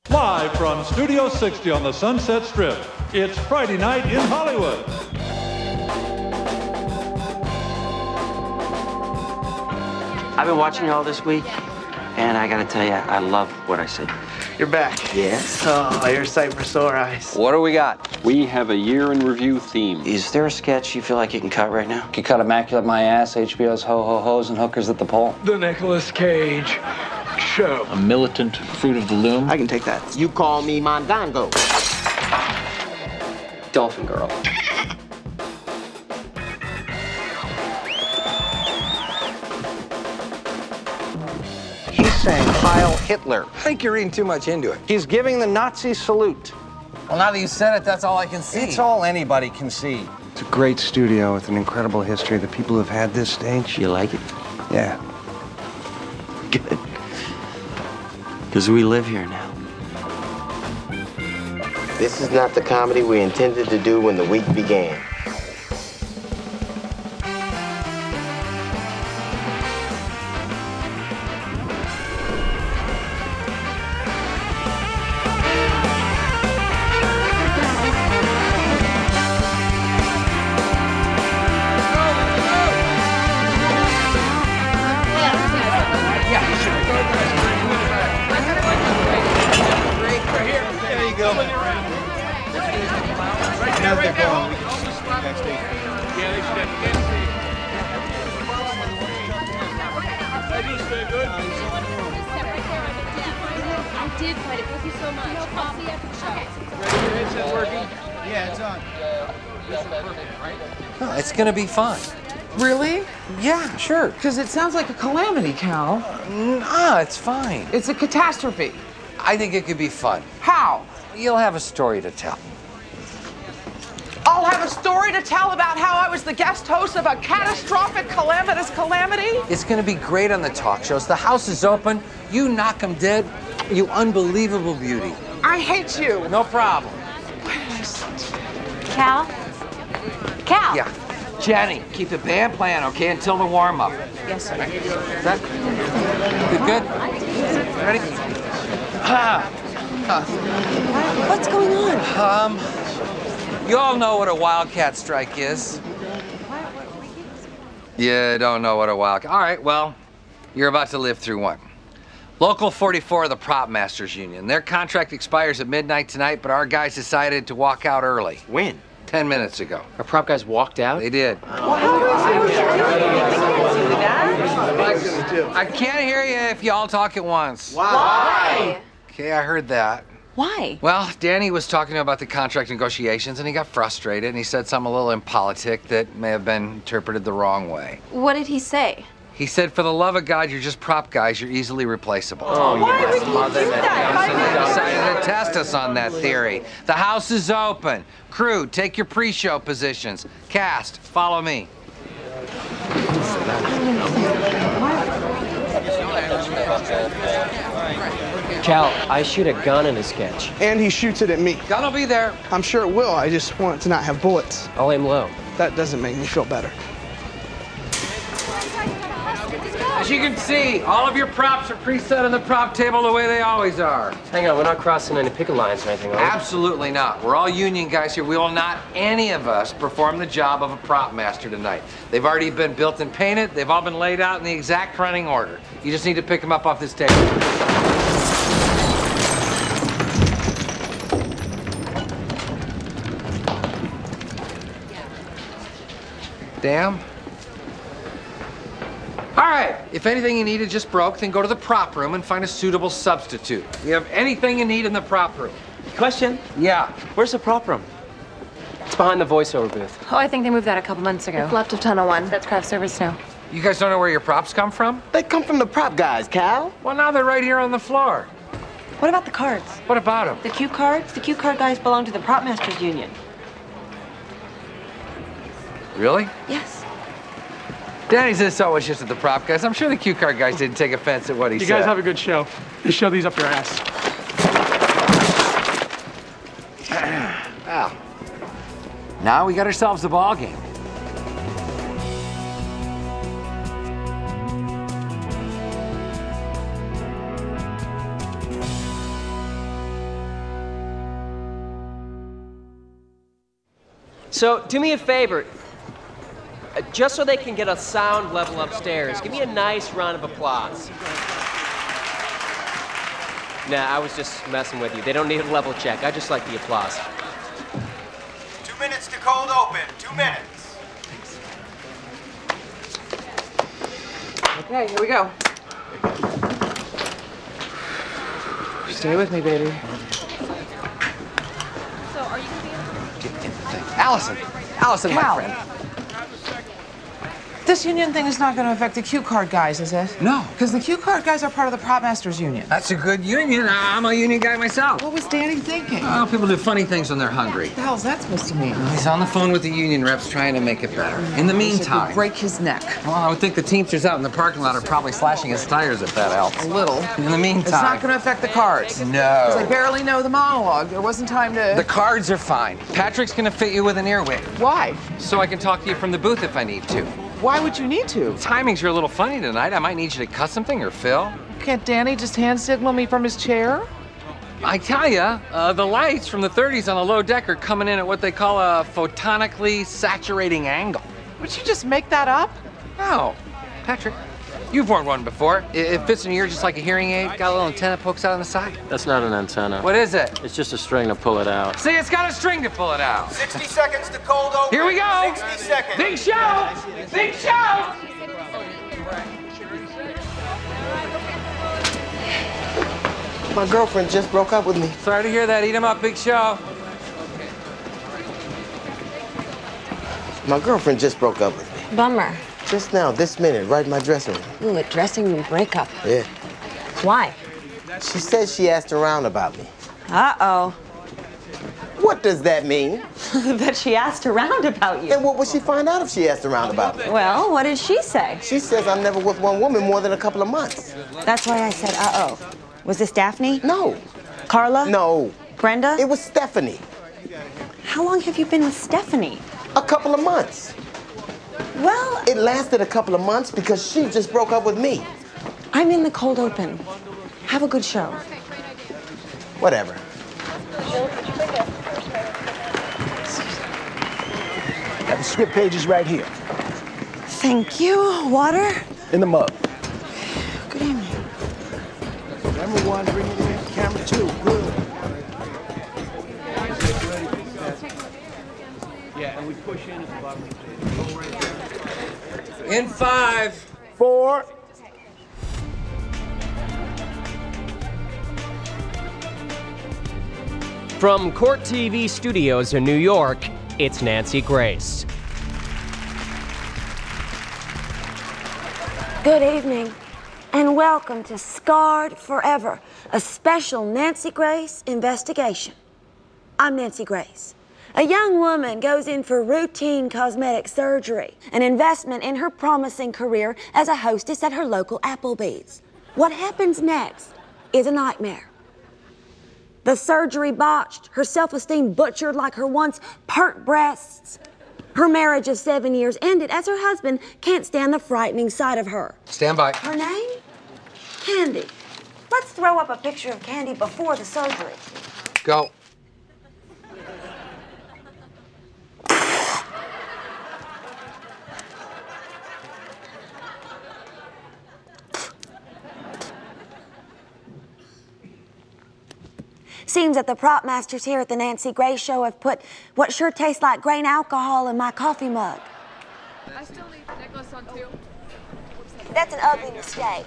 Live from Studio 60 on the Sunset Strip, it's Friday Night in Hollywood. I've been watching you all this week, and I gotta tell you, I love what I see. You're back. Yes? Oh, you're a sight for sore eyes. What do we got? We have a year in review theme. Is there a sketch you feel like you can cut right now? You cut Immaculate My Ass, HBO's Ho Ho Ho's, and Hookers at the Pole. The Nicolas Cage Show. A militant Fruit of the Loom. I can take that. You call me Mondongo. Dolphin Girl. He's saying Heil Hitler. I think you're reading too much into it. He's giving the Nazi salute. Well, now that you said it, that's all I can see. It's all anybody can see. It's a great studio with an incredible history. The people who've had this stage. You like it? Yeah. Good. Because we live here now. This is not the comedy we intended to do when the week began. I did find it. Thank you so much. No coffee after the show. It's working. Yeah, it's on. Oh, it's gonna be fun. Really? Yeah, sure. Because it sounds like a calamity, Cal. Nah, it's fine. It's a catastrophe. I think it could be fun. How? You'll have a story to tell. I'll have a story to tell about how I was the guest host of a catastrophic, calamitous calamity? It's gonna be great on the talk shows. The house is open. You knock 'em dead. You unbelievable beauty. I hate you. No problem. Cal? Cal? Yeah. Jenny, keep the band playing, okay, until the warm-up. Yes, sir. Is that good? Ready? What's going on? You all know what a wildcat strike is. You don't know what a wildcat... All right, well, you're about to live through one. Local 44 of the Prop Masters Union. Their contract expires at midnight tonight, but our guys decided to walk out early. When? 10 minutes ago. Our prop guys walked out? They did. I can't hear you if y'all talk at once. Why? Okay, I heard that. Why? Well, Danny was talking about the contract negotiations, and he got frustrated, and he said something a little impolitic that may have been interpreted the wrong way. What did he say? He said, for the love of God, you're just prop guys, you're easily replaceable. Why would he do that? So they decided to test us on that theory. The house is open. Crew, take your pre-show positions. Cast, follow me. Cal, I shoot a gun in a sketch. And he shoots it at me. Gun'll be there. I'm sure it will. I just want it to not have bullets. I'll aim low. That doesn't make me feel better. As you can see, all of your props are preset on the prop table the way they always are. Hang on, we're not crossing any picket lines or anything, are we? Absolutely not. We're all union guys here. We will not, any of us, perform the job of a prop master tonight. They've already been built and painted. They've all been laid out in the exact running order. You just need to pick them up off this table. Damn. All right, if anything you needed just broke, then go to the prop room and find a suitable substitute. We have anything you need in the prop room. Question? Yeah. Where's the prop room? It's behind the voiceover booth. Oh, I think they moved that a couple months ago. It's left of Tunnel 1. That's craft service now. You guys don't know where your props come from? They come from the prop guys, Cal. Well, now they're right here on the floor. What about the cards? What about them? The cue cards? The cue card guys belong to the Prop Masters Union. Really? Yes. Danny says so was just at the prop guys. I'm sure the cue card guys didn't take offense at what he said. You guys have a good show. Just shove these up your ass. Wow. Now we got ourselves a ball game. So, do me a favor. Just so they can get a sound level upstairs, give me a nice round of applause. Nah, I was just messing with you. They don't need a level check. I just like the applause. 2 minutes to cold open. 2 minutes. Okay, here we go. Stay with me, baby. So, are you gonna be able Allison, my Cal. friend. This union thing is not going to affect the cue card guys, is it? No. Because the cue card guys are part of the Prop Masters Union. That's a good union. I'm a union guy myself. What was Danny thinking? Oh, people do funny things when they're hungry. What the hell's that supposed to mean? He's on the phone with the union reps trying to make it better. In the meantime... break his neck. Well, I would think the Teamsters out in the parking lot are probably slashing his tires if that helps. A little. In the meantime... It's not going to affect the cards. No. Because I barely know the monologue. There wasn't time to... The cards are fine. Patrick's going to fit you with an earwig. Why? So I can talk to you from the booth if I need to. Why would you need to? Timings are a little funny tonight. I might need you to cut something or fill. Can't Danny just hand signal me from his chair? I tell ya, the lights from the 30s on the low deck are coming in at what they call a photonically saturating angle. Would you just make that up? No. Patrick, you've worn one before. It fits in your ear just like a hearing aid. Got a little antenna pokes out on the side. That's not an antenna. What is it? It's just a string to pull it out. See, it's got a string to pull it out. 60 seconds to cold open. Here we go. 60 seconds. Big show. Big show. My girlfriend just broke up with me. Sorry to hear that. Eat 'em up, Big Show. My girlfriend just broke up with me. Bummer. Just now, this minute, right in my dressing room. Ooh, a dressing room breakup. Yeah. Why? She said she asked around about me. Uh-oh. What does that mean? That she asked around about you. And what would she find out if she asked around about me? Well, what did she say? She says I'm never with one woman more than a couple of months. That's why I said, uh-oh. Was this Daphne? No. Carla? No. Brenda? It was Stephanie. How long have you been with Stephanie? A couple of months. Well, It lasted a couple of months because she just broke up with me. I'm in the cold open. Have a good show. Whatever. Got the script pages right here. Thank you. Water? In the mug. Good evening. Camera one, bring it in. Camera two, good. Yeah, and we push in at the bottom of the table. In 5, 4. From Court TV studios in New York, it's Nancy Grace. Good evening, and welcome to Scarred Forever, a special Nancy Grace investigation. I'm Nancy Grace. A young woman goes in for routine cosmetic surgery, an investment in her promising career as a hostess at her local Applebee's. What happens next is a nightmare. The surgery botched, her self-esteem butchered like her once pert breasts. Her marriage of 7 years ended as her husband can't stand the frightening sight of her. stand by. Her name? Candy. Let's throw up a picture of Candy before the surgery. Go. Seems that the prop masters here at the Nancy Grace Show have put what sure tastes like grain alcohol in my coffee mug. I still need the necklace on too. That's an ugly mistake.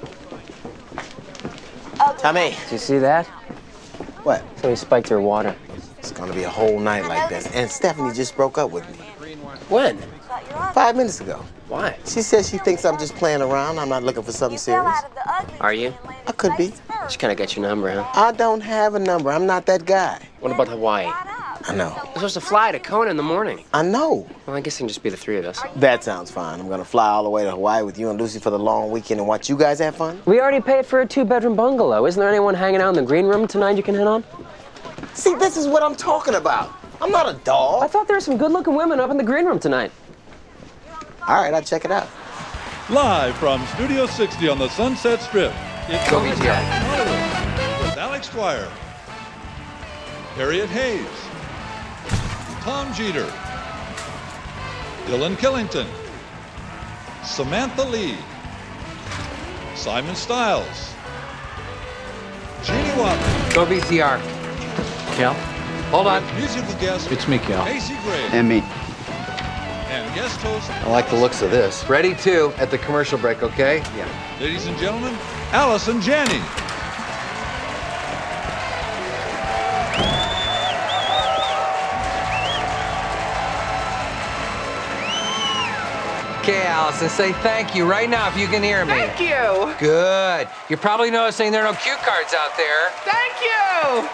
Ugly. Tommy. Did you see that? What? So he spiked her water. It's gonna be a whole night like this. And Stephanie just broke up with me. When? 5 minutes ago. Why? She says she thinks I'm just playing around. I'm not looking for something serious. Are you? I could be. She kind of got your number, huh? I don't have a number. I'm not that guy. What about Hawaii? I know. We're supposed to fly to Kona in the morning. I know. Well, I guess it can just be the three of us. That sounds fine. I'm gonna fly all the way to Hawaii with you and Lucy for the long weekend and watch you guys have fun. We already paid for a 2-bedroom bungalow. Isn't there anyone hanging out in the green room tonight you can hit on? See, this is what I'm talking about. I'm not a dog. I thought there were some good-looking women up in the green room tonight. All right, I'll check it out. Live from Studio 60 on the Sunset Strip, it's Go BTL. with Alex Dwyer, Harriet Hayes, Tom Jeter, Dylan Killington, Samantha Lee, Simon Stiles, Jeannie Watson. Go VCR. Cal? Hold on. Musical guest. It's me, Cal. Macy Gray. And me. And guest host. I like the looks of this. Ready to at the commercial break, okay? Yeah. Ladies and gentlemen, Allison Janney. Okay, Allison, say thank you right now if you can hear me. Thank you. Good. You're probably noticing there are no cue cards out there. Thank you.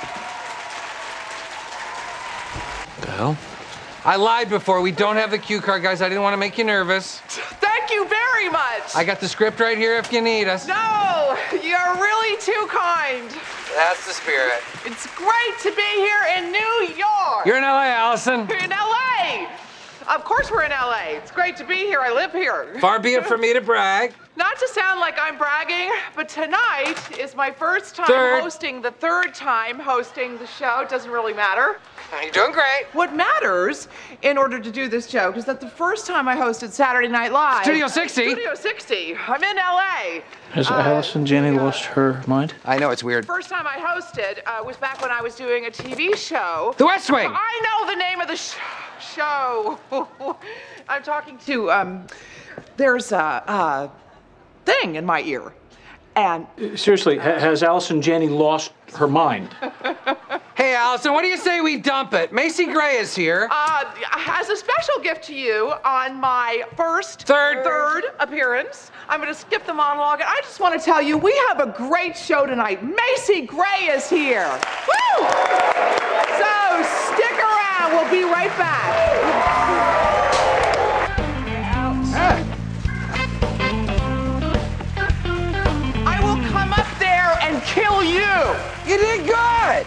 The hell? I lied before. We don't have the cue card, guys. I didn't want to make you nervous. Thank you very much. I got the script right here if you need us. No, you're really too kind. That's the spirit. It's great to be here in New York. You're in LA, Allison. We're in LA. Of course we're in LA. It's great to be here. I live here. Far be it from me to brag. Not to sound like I'm bragging, but tonight is my first time hosting, the third time hosting the show. It doesn't really matter. You're doing great. What matters in order to do this joke is that the first time I hosted Saturday Night Live. Studio 60. Studio 60. I'm in LA. Has Allison Janney lost her mind? I know, it's weird. First time I hosted was back when I was doing a TV show. The West Wing. I know the name of the show. I'm talking to, there's a thing in my ear. And Seriously, has Allison Janney lost her mind? Hey, Allison, what do you say we dump it? Macy Gray is here. As a special gift to you on my third appearance, I'm going to skip the monologue. And I just want to tell you, we have a great show tonight. Macy Gray is here. Woo! So stick around. We'll be right back. I will come up there and kill you. You did good.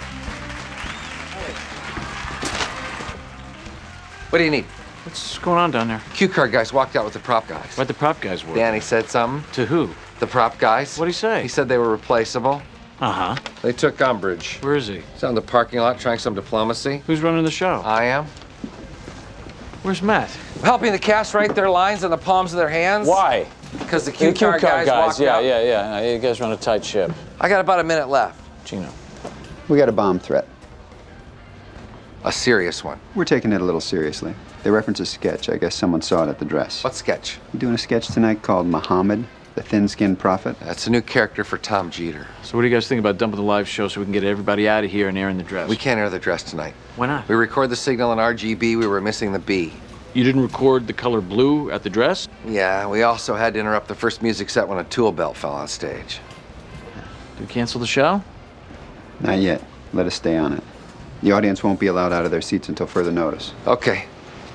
What do you need? What's going on down there? Cue card guys walked out with the prop guys. Why'd the prop guys work? Danny said something. To who? The prop guys. What'd he say? He said they were replaceable. Uh-huh. They took umbrage. Where is he? He's out in the parking lot trying some diplomacy. Who's running the show? I am. Where's Matt? Helping the cast write their lines on the palms of their hands. Why? Because the cue card guys walked out. Yeah. You guys run a tight ship. I got about a minute left. Gino. We got a bomb threat. A serious one. We're taking it a little seriously. They reference a sketch. I guess someone saw it at the dress. What sketch? We're doing a sketch tonight called Muhammad, the thin-skinned prophet. That's a new character for Tom Jeter. So what do you guys think about dumping the live show so we can get everybody out of here and airing the dress? We can't air the dress tonight. Why not? We record the signal in RGB. We were missing the B. You didn't record the color blue at the dress? Yeah, we also had to interrupt the first music set when a tool belt fell on stage. Did we cancel the show? Not yet. Let us stay on it. The audience won't be allowed out of their seats until further notice. Okay.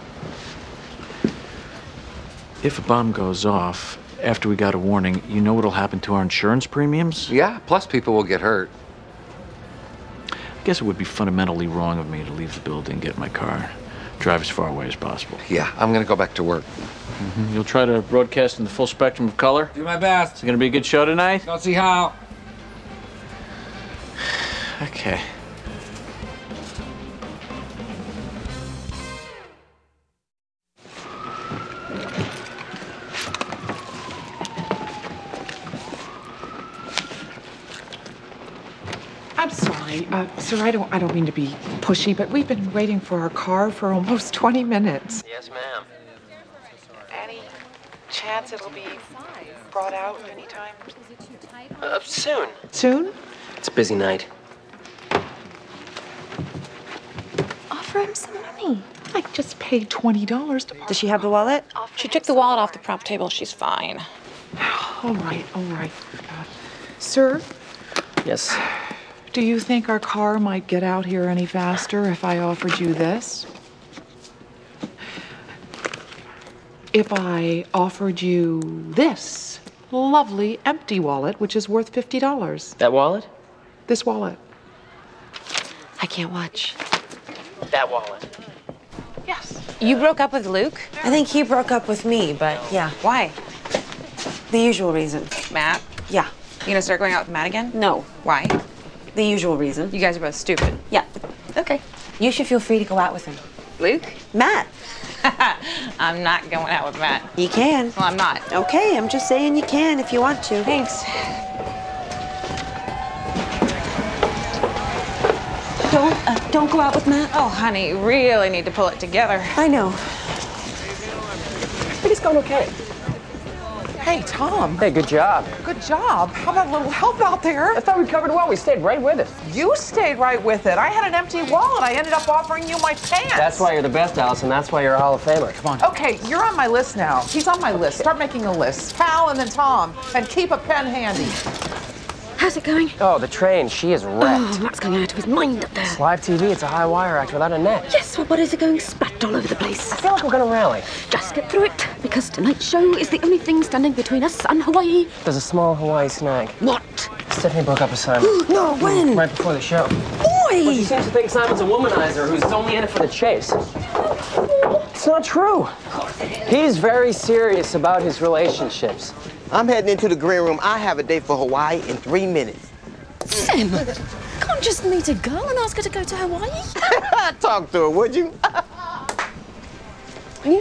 If a bomb goes off after we got a warning, you know what'll happen to our insurance premiums? Yeah, plus people will get hurt. I guess it would be fundamentally wrong of me to leave the building, get in my car, drive as far away as possible. Yeah, I'm gonna go back to work. Mm-hmm. You'll try to broadcast in the full spectrum of color? Do my best. It's gonna be a good show tonight? Don't see how. Okay. I'm sorry, sir. I don't mean to be pushy, but we've been waiting for our car for almost 20 minutes. Yes, ma'am. Any chance it'll be brought out anytime? Soon. Soon? It's a busy night. Offer him some money. I just paid $20 to park. Does she have the wallet? She took the wallet off the prop table. She's fine. All right. Sir, Yes. do you think our car might get out here any faster if I offered you this? If I offered you this lovely empty wallet, which is worth $50. That wallet? This wallet. I can't watch. That wallet. Yes. You broke up with Luke? I think he broke up with me, but yeah. Why? The usual reason. Matt? Yeah. You gonna start going out with Matt again? No. Why? The usual reason. You guys are both stupid. Yeah. Okay. You should feel free to go out with him. Luke? Matt. I'm not going out with Matt. You can. Well, I'm not. Okay, I'm just saying you can if you want to. Thanks. Don't go out with Matt. Oh, honey, you really need to pull it together. I know. I think it's going okay. Hey, Tom. Hey, good job. Good job. How about a little help out there? I thought we covered well. We stayed right with it. You stayed right with it. I had an empty wallet. I ended up offering you my pants. That's why you're the best, Allison. That's why you're a Hall of Famer. Come on. Okay, you're on my list now. He's on my list. Start making a list. Hal and then Tom. And keep a pen handy. How's it going? Oh, the train. She is wrecked. Oh, Matt's going out of his mind up there. It's live TV. It's a high wire act without a net. Yes, well, what is it going splat all over the place? I feel like we're going to rally. Just get through it, because tonight's show is the only thing standing between us and Hawaii. There's a small Hawaii snag. What? Stephanie broke up with Simon. No, when? Right before the show. Boy! Well, she seems to think Simon's a womanizer who's only in it for the chase. It's not true. He's very serious about his relationships. I'm heading into the green room. I have a date for Hawaii in 3 minutes. Sam, can't just meet a girl and ask her to go to Hawaii? Talk to her, would you? Yeah.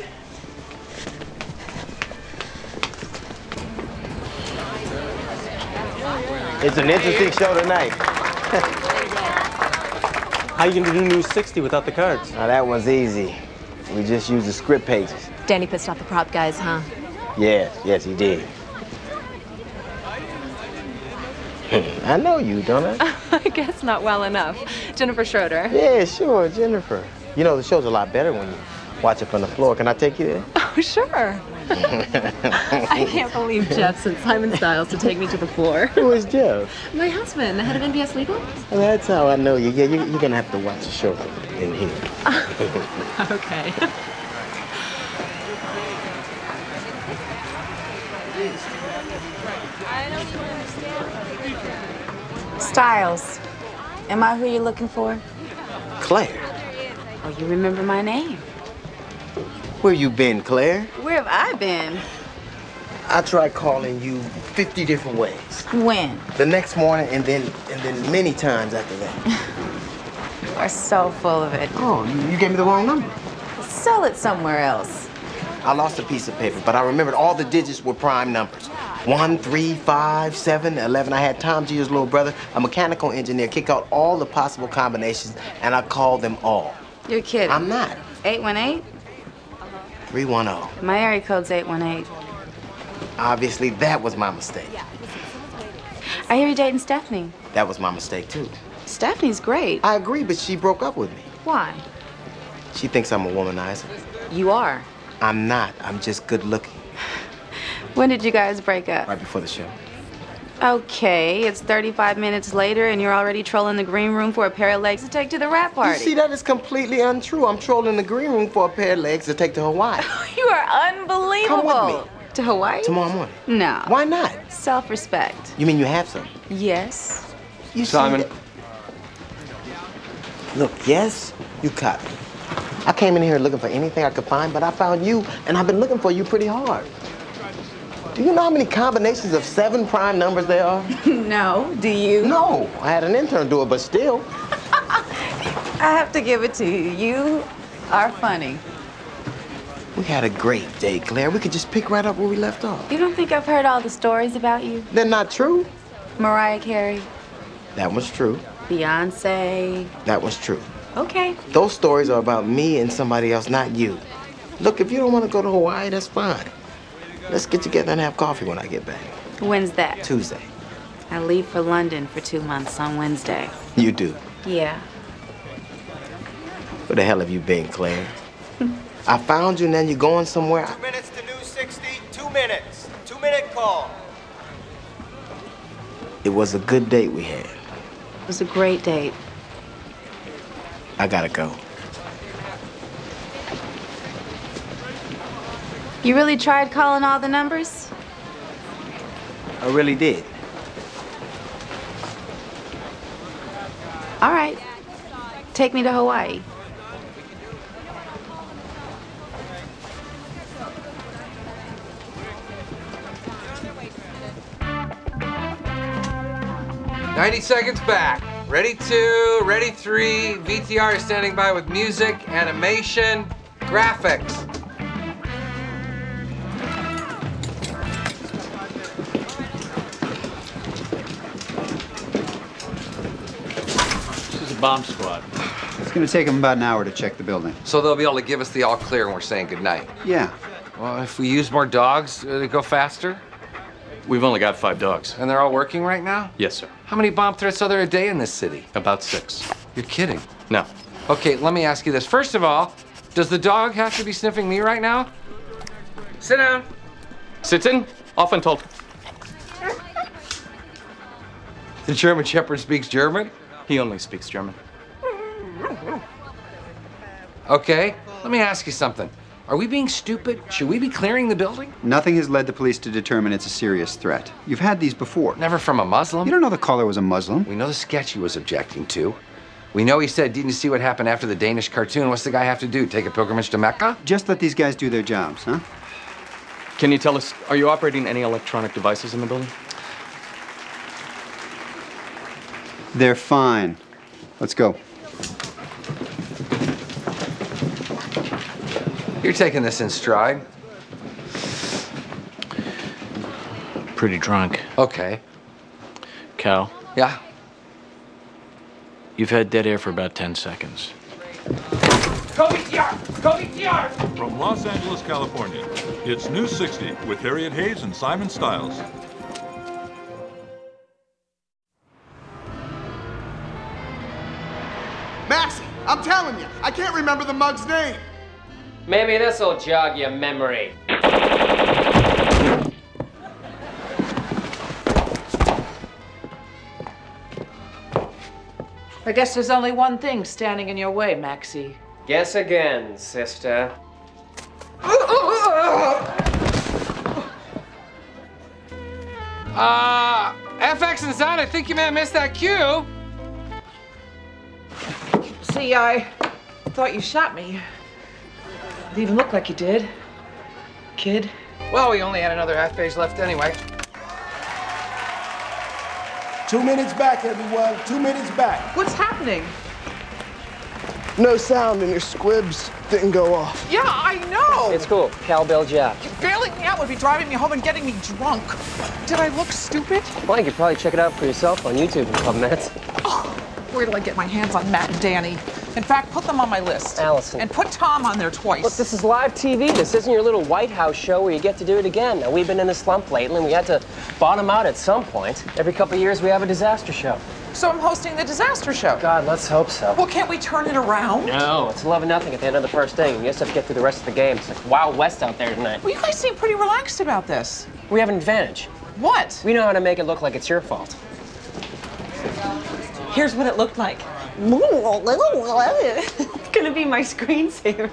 It's an interesting show tonight. How you gonna do News 60 without the cards? Now that one's easy. We just use the script pages. Danny pissed off the prop guys, huh? Yes, he did. I know you, don't I? I guess not well enough. Jennifer Schroeder. Yeah, sure, Jennifer. You know, the show's a lot better when you watch it from the floor. Can I take you there? Oh, sure. I can't believe Jeff sent Simon Styles to take me to the floor. Who is Jeff? My husband, the head of NBS Legal. Well, that's how I know you. Yeah, you're gonna have to watch the show in here. Okay. Styles, am I who you're looking for? Claire, Oh, you remember my name. where you been, Claire? Where have I been? I tried calling you 50 different ways. When? The next morning and then many times after that. You are so full of it. Oh, you gave me the wrong number. Sell it somewhere else. I lost a piece of paper, but I remembered all the digits were prime numbers. 1, 3, 5, 7, 11. I had Tom G's little brother, a mechanical engineer, kick out all the possible combinations, and I called them all. You're kidding. I'm not. 818? 310. My area code's 818. Obviously, that was my mistake. I hear you're dating Stephanie. That was my mistake, too. Stephanie's great. I agree, but she broke up with me. Why? She thinks I'm a womanizer. You are. I'm not. I'm just good looking. When did you guys break up? Right before the show. Okay, it's 35 minutes later and you're already trolling the green room for a pair of legs to take to the rap party. You see, that is completely untrue. I'm trolling the green room for a pair of legs to take to Hawaii. You are unbelievable. Come with me. To Hawaii? Tomorrow morning. No. Why not? Self-respect. You mean you have some? Yes. You Simon. Look, yes, you caught me. I came in here looking for anything I could find, but I found you, and I've been looking for you pretty hard. Do you know how many combinations of 7 prime numbers there are? No. Do you? No. I had an intern do it, but still. I have to give it to you. You are funny. We had a great day, Claire. We could just pick right up where we left off. You don't think I've heard all the stories about you? They're not true. Mariah Carey, That was true. Beyonce. That was true. Okay. Those stories are about me and somebody else, not you. Look, if you don't want to go to Hawaii, that's fine. Let's get together and have coffee when I get back. When's that? Tuesday. I leave for London for 2 months on Wednesday. You do. Yeah. Where the hell have you been, Claire? I found you and then you're going somewhere. 2 minutes to News 60. 2 minutes. 2-minute call. It was a good date we had. It was a great date. I gotta go. You really tried calling all the numbers? I really did. All right. Take me to Hawaii. "90 seconds back. Ready 2, ready 3. VTR is standing by with music, animation, Graphics. This is a bomb squad. It's going to take them about an hour to check the building. So they'll be able to give us the all clear when we're saying goodnight. Yeah. Well, if we use more dogs, they go faster? We've only got 5 dogs. And they're all working right now? Yes, sir. How many bomb threats are there a day in this city? About 6. You're kidding. No. Okay, let me ask you this. First of all, does the dog have to be sniffing me right now? Sit down. Sitzen, offen told. The German Shepherd speaks German? He only speaks German. Okay, let me ask you something. Are we being stupid? Should we be clearing the building? Nothing has led the police to determine it's a serious threat. You've had these before. Never from a Muslim. You don't know the caller was a Muslim. We know the sketch he was objecting to. We know he said, didn't you see what happened after the Danish cartoon? What's the guy have to do? Take a pilgrimage to Mecca? Just let these guys do their jobs, huh? Can you tell us, are you operating any electronic devices in the building? They're fine. Let's go. You're taking this in stride. Pretty drunk. Okay. Cal? Yeah? You've had dead air for about 10 seconds. Go VTR! From Los Angeles, California, it's News 60 with Harriet Hayes and Simon Stiles. Maxie, I'm telling you, I can't remember the mug's name. Maybe this'll jog your memory. I guess there's only one thing standing in your way, Maxie. Guess again, sister. FX and Zod, I think you may have missed that cue. See, I thought you shot me. It even looked like you did, kid. Well, we only had another half page left anyway. 2 minutes back, everyone. 2 minutes back. What's happening? No sound and your squibs didn't go off. Yeah, I know. It's cool. Cowbell Jack. Bailing me out would be driving me home and getting me drunk. Did I look stupid? Well, you could probably check it out for yourself on YouTube in a couple minutes. Oh, where do I get my hands on Matt and Danny? In fact, put them on my list. Allison. And put Tom on there twice. Look, this is live TV. This isn't your little White House show where you get to do it again. Now, we've been in a slump lately, and we had to bottom out at some point. Every couple of years, we have a disaster show. So I'm hosting the disaster show. God, let's hope so. Well, can't we turn it around? No, it's 11-0 at the end of the first inning. You just have to get through the rest of the game. It's like Wild West out there tonight. Well, you guys seem pretty relaxed about this. We have an advantage. What? We know how to make it look like it's your fault. Here's what it looked like. It's gonna be my screensaver.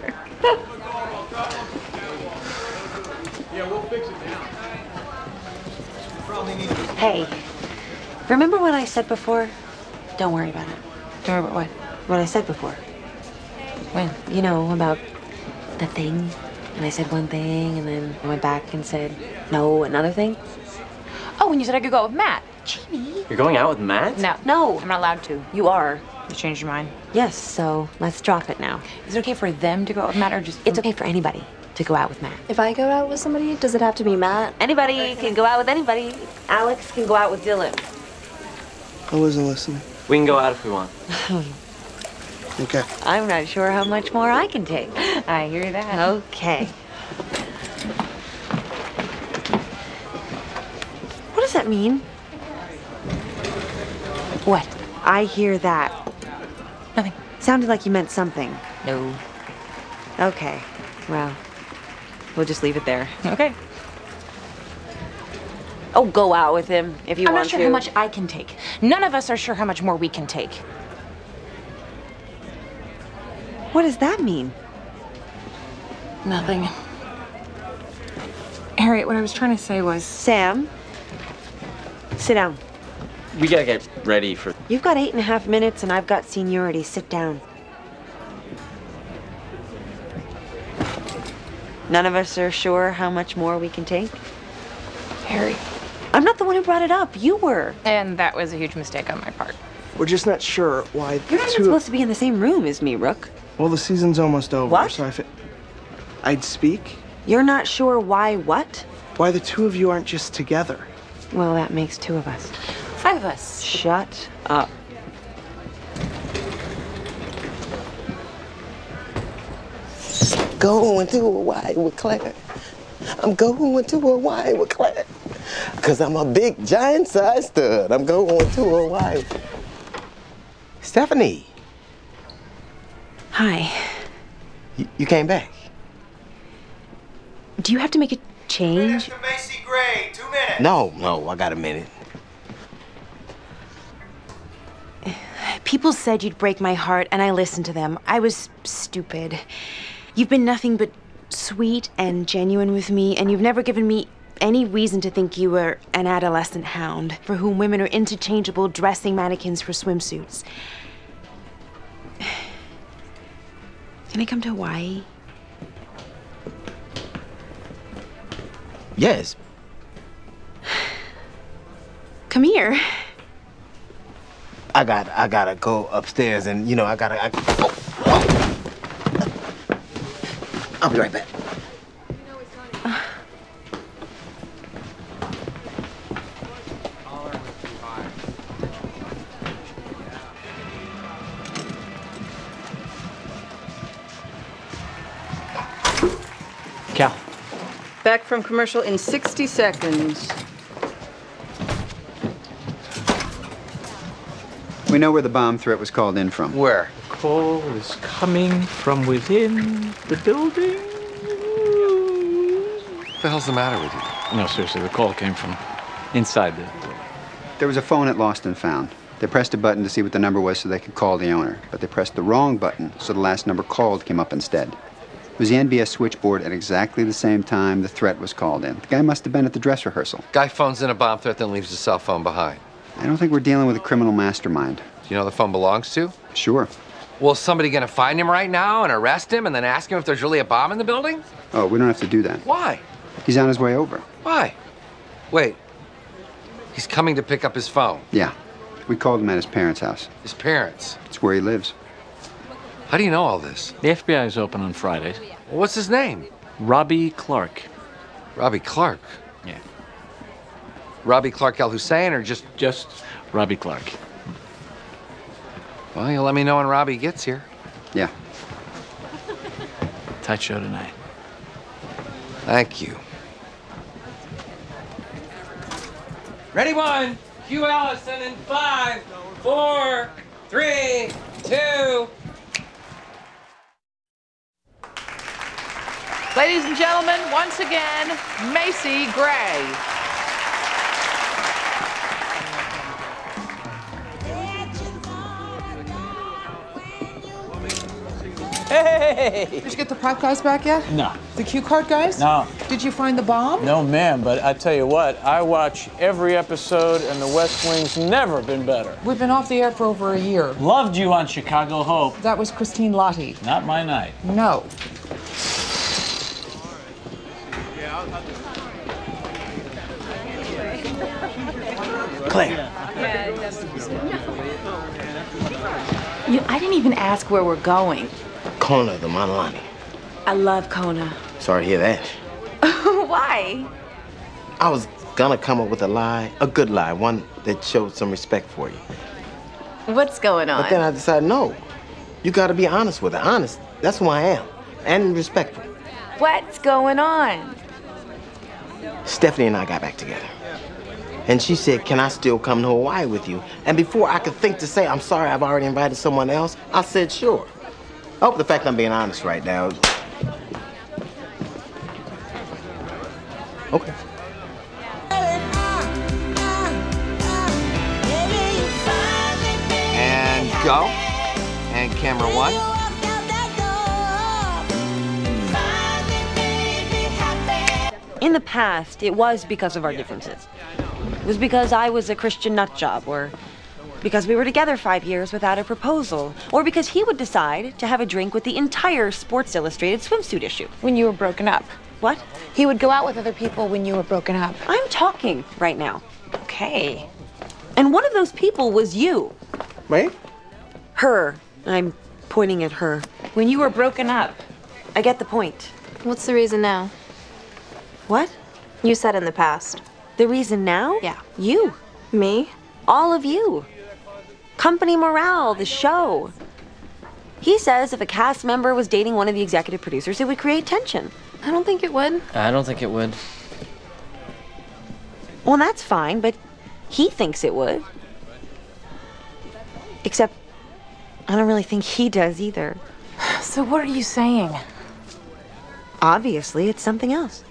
Yeah, we'll fix it now. Probably need to... Hey, remember what I said before? Don't worry about it. Don't worry about what? What I said before. When? You know, about the thing. And I said one thing, and then I went back and said, no, another thing. Oh, and you said I could go out with Matt. Jimmy. You're going out with Matt? No. No. I'm not allowed to. You are. You changed your mind. Yes, so let's drop it now. Is it okay for them to go out with Matt or just... It's okay for anybody to go out with Matt. If I go out with somebody, does it have to be Matt? Anybody can go out with anybody. Alex can go out with Dylan. I wasn't listening. We can go out if we want. Okay. I'm not sure how much more I can take. I hear that. Okay. What does that mean? What? I hear that. Nothing. Sounded like you meant something. No. Okay. Well, we'll just leave it there. Okay. Oh, go out with him if you I'm want not sure to. how much I can take. None of us are sure how much more we can take. What does that mean? Nothing. Harriet, what I was trying to say was... Sam, sit down. We gotta get ready for... You've got 8.5 minutes and I've got seniority. Sit down. None of us are sure how much more we can take? Harry. I'm not the one who brought it up. You were. And that was a huge mistake on my part. We're just not sure why You're not even supposed to be in the same room as me, Rook. Well, the season's almost over. What? So I'd speak. You're not sure why what? Why the two of you aren't just together. Well, that makes two of us. 5 of us. Shut up. Going to Hawaii with Claire. I'm going to Hawaii with Claire. Cause I'm a big giant size stud. I'm going to Hawaii. Stephanie. Hi. You came back? Do you have to make a change? Mr. Macy Gray, 2 minutes. No, I got a minute. People said you'd break my heart, and I listened to them. I was stupid. You've been nothing but sweet and genuine with me, and you've never given me any reason to think you were an adolescent hound for whom women are interchangeable dressing mannequins for swimsuits. Can I come to Hawaii? Yes. Come here. I gotta go upstairs and, you know, I'll be right back. Cal. Back from commercial in 60 seconds. We know where the bomb threat was called in from. Where? The call is coming from within the building. What the hell's the matter with you? No, seriously, the call came from inside the building. There was a phone at Lost and Found. They pressed a button to see what the number was so they could call the owner, but they pressed the wrong button, so the last number called came up instead. It was the NBS switchboard at exactly the same time the threat was called in. The guy must have been at the dress rehearsal. Guy phones in a bomb threat, then leaves his cell phone behind. I don't think we're dealing with a criminal mastermind. Do you know who the phone belongs to? Sure. Well, is somebody gonna find him right now and arrest him and then ask him if there's really a bomb in the building? Oh, we don't have to do that. Why? He's on his way over. Why? Wait. He's coming to pick up his phone. Yeah. We called him at his parents' house. His parents? It's where he lives. How do you know all this? The FBI is open on Fridays. Well, what's his name? Robbie Clark. Robbie Clark? Yeah. Robbie Clark El Hussein or just Robbie Clark. Well, you'll let me know when Robbie gets here. Yeah. Tight show tonight. Thank you. Ready, one. Cue Allison in 5, 4, 3, 2. Ladies and gentlemen, once again, Macy Gray. Hey! Did you get the prop guys back yet? No. The cue card guys? No. Did you find the bomb? No, ma'am, but I tell you what, I watch every episode and the West Wing's never been better. We've been off the air for over a year. Loved you on Chicago Hope. That was Christine Lottie. Not my night. No. Claire. I didn't even ask where we're going. Kona, the Manalani. I love Kona. Sorry to hear that. Why? I was gonna come up with a lie, a good lie, one that showed some respect for you. What's going on? But then I decided, no, you gotta be honest with her. Honest, that's who I am. And respectful. What's going on? Stephanie and I got back together. And she said, can I still come to Hawaii with you? And before I could think to say, I'm sorry, I've already invited someone else, I said, sure. I hope the fact I'm being honest right now. Okay. And go. And camera one. In the past, it was because of our differences. It was because I was a Christian nutjob, or because we were together 5 years without a proposal, or because he would decide to have a drink with the entire Sports Illustrated swimsuit issue. When you were broken up. What? He would go out with other people when you were broken up. I'm talking right now. Okay. And one of those people was you. Wait? Her. I'm pointing at her. When you were broken up. I get the point. What's the reason now? What? You said in the past. The reason now? Yeah. You. Me? All of you. Company morale, the show. He says if a cast member was dating one of the executive producers, it would create tension. I don't think it would. I don't think it would. Well, that's fine, but he thinks it would. Except, I don't really think he does either. So what are you saying? Obviously, it's something else.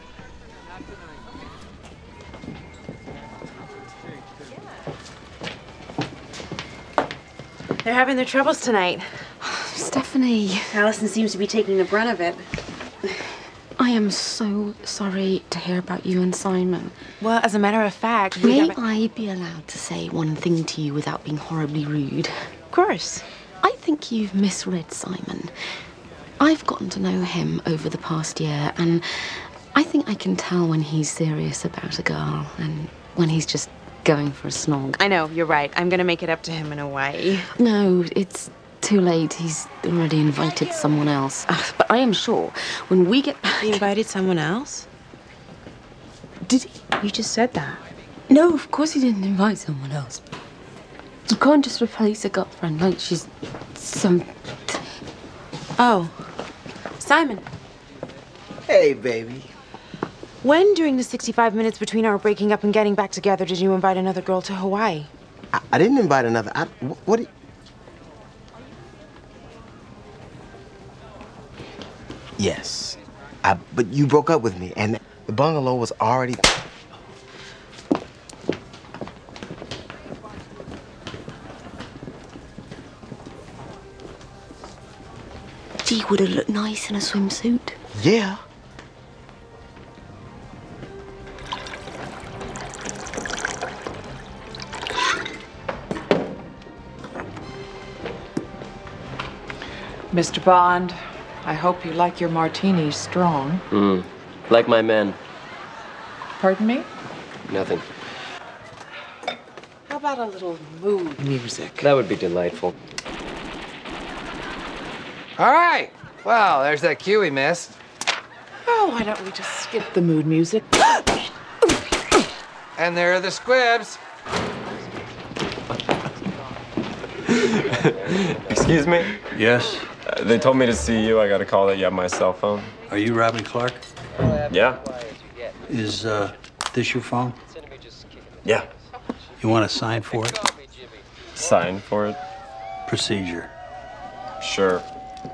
They're having their troubles tonight. Stephanie. Allison seems to be taking the brunt of it. I am so sorry to hear about you and Simon. Well, as a matter of fact, May I be allowed to say one thing to you without being horribly rude? Of course. I think you've misread Simon. I've gotten to know him over the past year, and I think I can tell when he's serious about a girl and when he's just going for a snog. I know, you're right. I'm gonna make it up to him in a way. No, it's too late. He's already invited someone else. But I am sure when we get back... He invited someone else? Did he? You just said that. No, of course he didn't invite someone else. You can't just replace a girlfriend like she's some... Oh. Simon. Hey, baby. When during the 65 minutes between our breaking up and getting back together did you invite another girl to Hawaii? I didn't invite another. What do you... Yes. But you broke up with me, and the bungalow was already... Gee, would have looked nice in a swimsuit. Yeah. Mr. Bond, I hope you like your martinis strong. Like my men. Pardon me? Nothing. How about a little mood music? That would be delightful. All right. Well, there's that cue we missed. Oh, why don't we just skip the mood music? And there are the squibs. Excuse me? Yes? They told me to see you. I got a call that you have my cell phone. Are you Robbie Clark? Yeah. Is this your phone? Yeah. You want to sign for it? Sign for it? Procedure. Sure.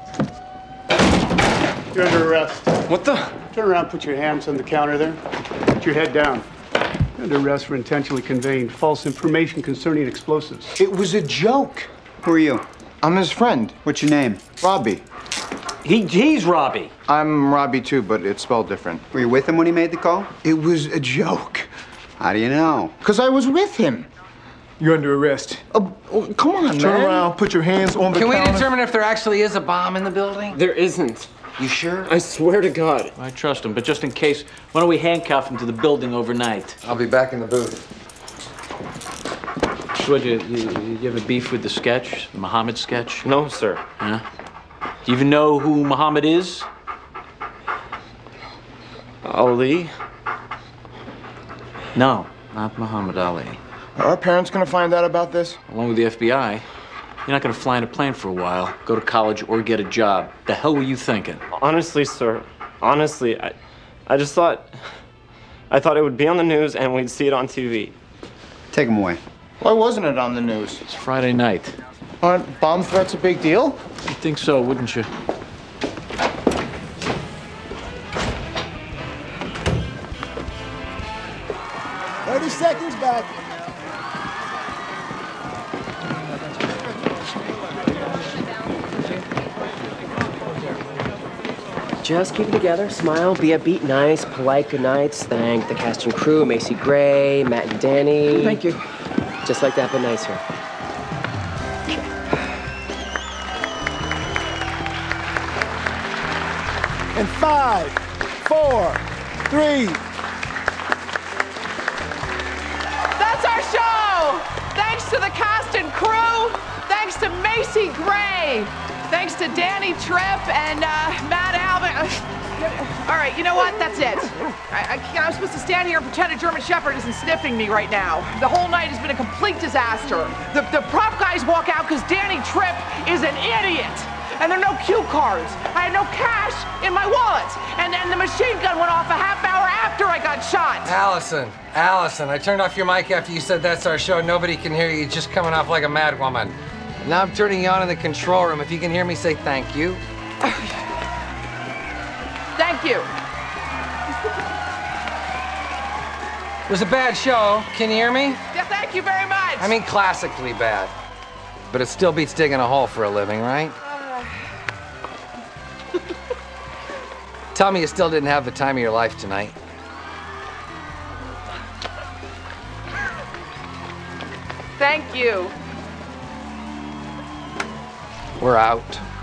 You're under arrest. What the? Turn around, put your hands on the counter there. Put your head down. You're under arrest for intentionally conveying false information concerning explosives. It was a joke. Who are you? I'm his friend. What's your name? Robbie. He's Robbie. I'm Robbie too, but it's spelled different. Were you with him when he made the call? It was a joke. How do you know? Because I was with him. You're under arrest. Come on, man. Turn around, put your hands on the Can counter. we determine if there actually is a bomb in the building? There isn't. You sure? I swear to God. I trust him, but just in case, why don't we handcuff him to the building overnight? I'll be back in the booth. What, you have a beef with the sketch, the Muhammad sketch? No, sir. Huh? Do you even know who Muhammad is? Ali? No, not Muhammad Ali. Are our parents gonna find out about this? Along with the FBI, you're not gonna fly in a plane for a while, go to college, or get a job. The hell were you thinking? Honestly, sir. Honestly, I just thought... I thought it would be on the news and we'd see it on TV. Take him away. Why wasn't it on the news? It's Friday night. Aren't bomb threats a big deal? You'd think so, wouldn't you? Seconds back. Just keep it together, smile, be upbeat, nice, polite goodnights. Thank the cast and crew, Macy Gray, Matt and Danny. Thank you. Just like that, but nicer. And 5, 4, 3. That's our show! Thanks to the cast and crew. Thanks to Macy Gray. Thanks to Danny Tripp and Matt Alvin. All right, you know what? That's it. I'm supposed to stand here and pretend a German Shepherd isn't sniffing me right now. The whole night has been a complete disaster. The prop guys walk out because Danny Tripp is an idiot. And there are no cue cards. I had no cash in my wallet. And the machine gun went off a half hour after I got shot. Allison, I turned off your mic after you said that's our show. Nobody can hear you. You're just coming off like a mad woman. Now I'm turning you on in the control room. If you can hear me, say thank you. Thank you. It was a bad show. Can you hear me? Yeah, thank you very much. I mean, classically bad. But it still beats digging a hole for a living, right? Tell me you still didn't have the time of your life tonight. Thank you. We're out.